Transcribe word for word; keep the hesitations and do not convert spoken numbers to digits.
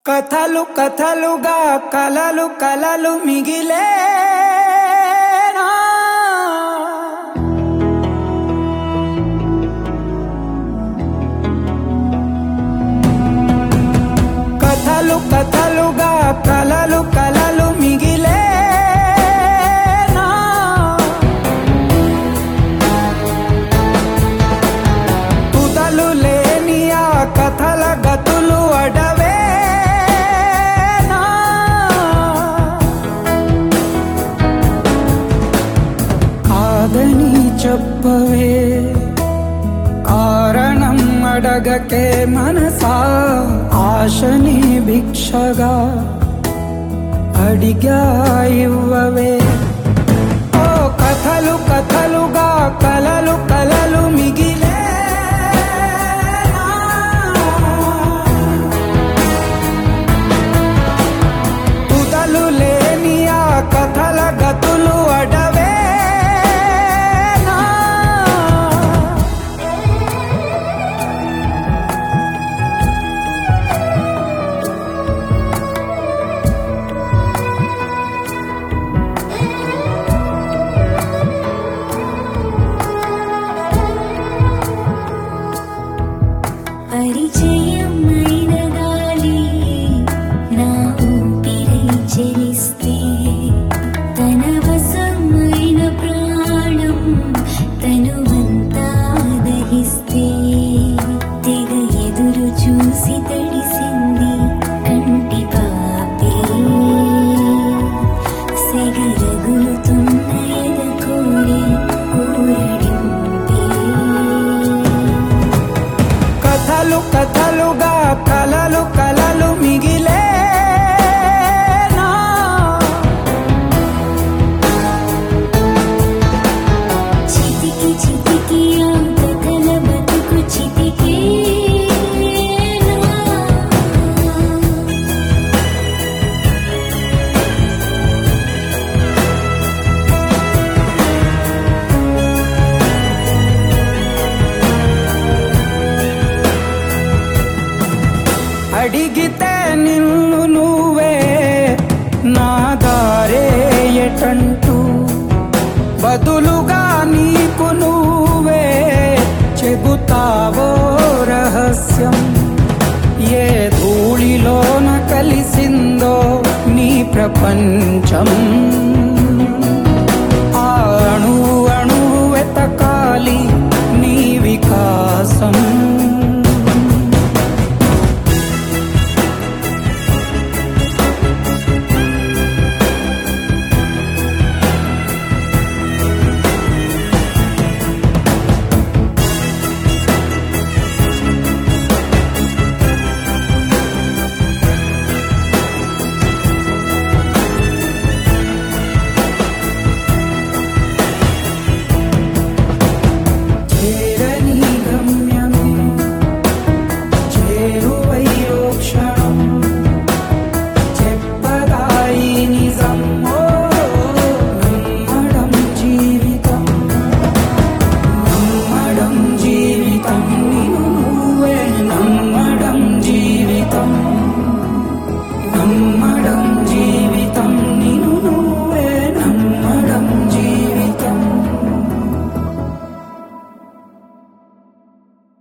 కథలు కథలుగా కలలు కలలు మిగిలే కథలు కథలుగా కలలు కలలు మిగిలే తుదలు లేని ఆ కథల గతులు అడవే కాదని చెప్పవే కారణం అడగకే మనసా ఆశని భిక్షగా అడిగా ఇవ్వవే ఓ కథలు కథలుగా కలలు కలలు మిగిలే తుదలు లేని ఆ కథల గతులు అడవే పరిచయమైన గాలి నా ఊపిరై చెలిస్తే తన వశమైన ప్రాణం తనువంతా దహిస్తే తెగ ఎదురు చూసి తడిసింది కంటి పాపే సెగరగులుతున్న ఎద కోరి ఊరడింపే కథలు కథలుగా కలలు కలలు మిగిలే చితికి చితికి ఆ కథల బతుకు చితికే అడిగితే నిన్ను నువ్వే నా దారే ఎటంటూ బదులుగా నీకు నువ్వే చెబుతావో రహస్యం ఏ ధూళిలోన కలిసిందో నీ ప్రపంచం